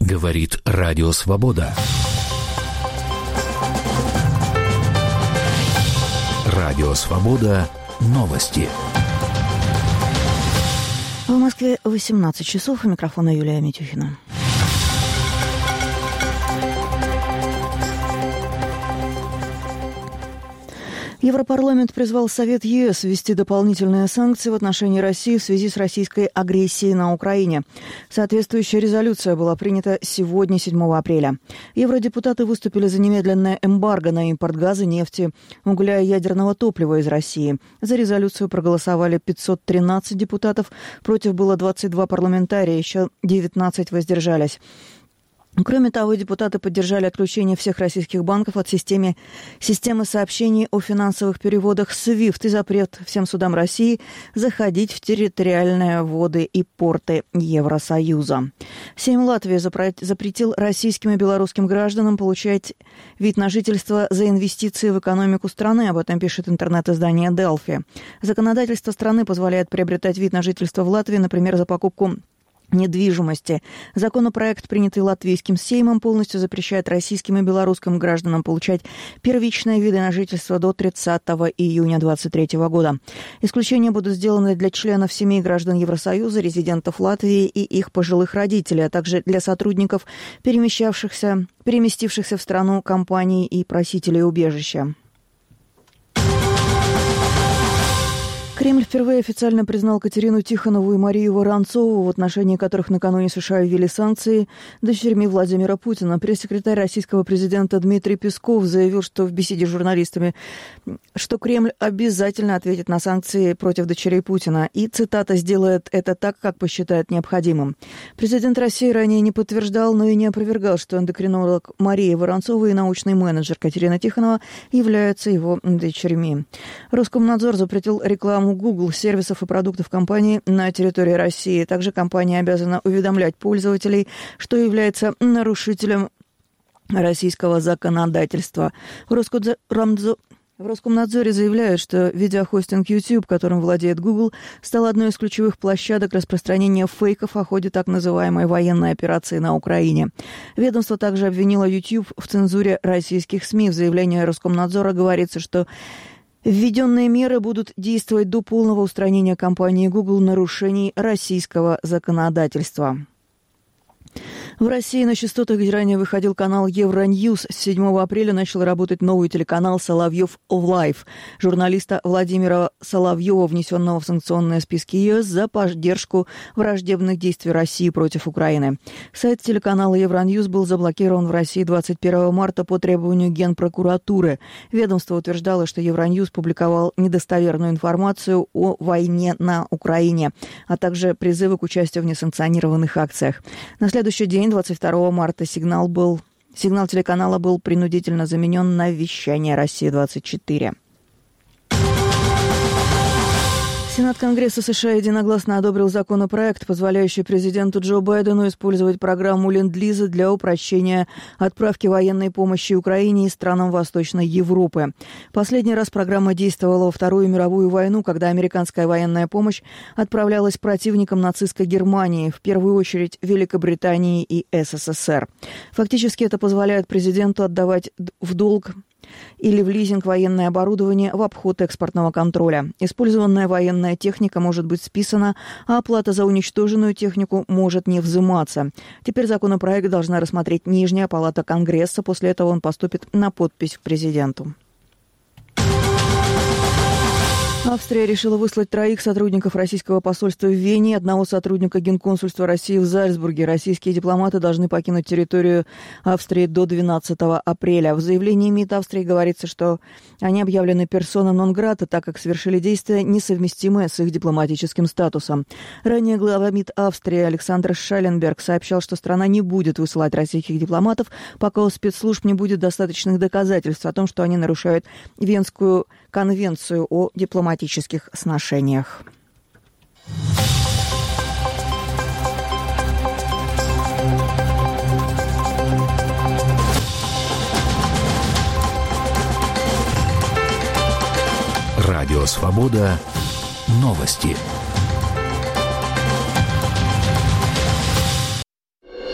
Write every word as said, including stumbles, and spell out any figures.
Говорит Радио Свобода. Радио Свобода. Новости. В Москве восемнадцать часов. У микрофона Юлия Митюхина. Европарламент призвал Совет ЕС ввести дополнительные санкции в отношении России в связи с российской агрессией на Украине. Соответствующая резолюция была принята сегодня, седьмого апреля. Евродепутаты выступили за немедленное эмбарго на импорт газа, нефти, угля и ядерного топлива из России. За резолюцию проголосовали пятьсот тринадцать депутатов, против было двадцать два парламентария, еще девятнадцать воздержались. Кроме того, депутаты поддержали отключение всех российских банков от системы, системы сообщений о финансовых переводах свифт и запрет всем судам России заходить в территориальные воды и порты Евросоюза. Сейм Латвии запретил российским и белорусским гражданам получать вид на жительство за инвестиции в экономику страны. Об этом пишет интернет-издание Delphi. Законодательство страны позволяет приобретать вид на жительство в Латвии, например, за покупку недвижимости. Законопроект, принятый Латвийским Сеймом, полностью запрещает российским и белорусским гражданам получать первичные виды на жительство до тридцатого июня две тысячи двадцать третьего года. Исключения будут сделаны для членов семей граждан Евросоюза, резидентов Латвии и их пожилых родителей, а также для сотрудников, перемещавшихся, переместившихся в страну компаний и просителей убежища. Кремль впервые официально признал Катерину Тихонову и Марию Воронцову, в отношении которых накануне США ввели санкции, дочерьми Владимира Путина. Пресс-секретарь российского президента Дмитрий Песков заявил, что в беседе с журналистами, что Кремль обязательно ответит на санкции против дочерей Путина и, цитата, «сделает это так, как посчитает необходимым». Президент России ранее не подтверждал, но и не опровергал, что эндокринолог Мария Воронцова и научный менеджер Катерина Тихонова являются его дочерьми. Роскомнадзор запретил рекламу Google сервисов и продуктов компании на территории России. Также компания обязана уведомлять пользователей, что является нарушителем российского законодательства. В Роскомнадзоре заявляют, что видеохостинг YouTube, которым владеет Google, стал одной из ключевых площадок распространения фейков о ходе так называемой военной операции на Украине. Ведомство также обвинило YouTube в цензуре российских СМИ. В заявлении Роскомнадзора говорится, что введенные меры будут действовать до полного устранения компании Google нарушений российского законодательства. В России на частотах, где ранее выходил канал Евроньюз, с седьмого апреля начал работать новый телеканал «Соловьев Лайв» журналиста Владимира Соловьева, внесенного в санкционные списки ЕС за поддержку враждебных действий России против Украины. Сайт телеканала Евроньюз был заблокирован в России двадцать первого марта по требованию Генпрокуратуры. Ведомство утверждало, что Евроньюз публиковал недостоверную информацию о войне на Украине, а также призывы к участию в несанкционированных акциях. На следующий день, двадцать второго марта, сигнал, был, сигнал телеканала был принудительно заменен на вещание «Россия-двадцать четыре». Сенат Конгресса США единогласно одобрил законопроект, позволяющий президенту Джо Байдену использовать программу Ленд-Лиза для упрощения отправки военной помощи Украине и странам Восточной Европы. Последний раз программа действовала во Вторую мировую войну, когда американская военная помощь отправлялась противникам нацистской Германии, в первую очередь Великобритании и СССР. Фактически это позволяет президенту отдавать в долг или в лизинг военное оборудование в обход экспортного контроля. Использованная военная техника может быть списана, а оплата за уничтоженную технику может не взиматься. Теперь законопроект должна рассмотреть Нижняя палата Конгресса. После этого он поступит на подпись к президенту. Австрия решила выслать троих сотрудников российского посольства в Вене и одного сотрудника Генконсульства России в Зальцбурге. Российские дипломаты должны покинуть территорию Австрии до двенадцатого апреля. В заявлении МИД Австрии говорится, что они объявлены персона нон-грата, так как совершили действия, несовместимые с их дипломатическим статусом. Ранее глава МИД Австрии Александр Шалленберг сообщал, что страна не будет высылать российских дипломатов, пока у спецслужб не будет достаточных доказательств о том, что они нарушают Венскую конвенцию о дипломатических сношениях. Радио «Свобода». Новости.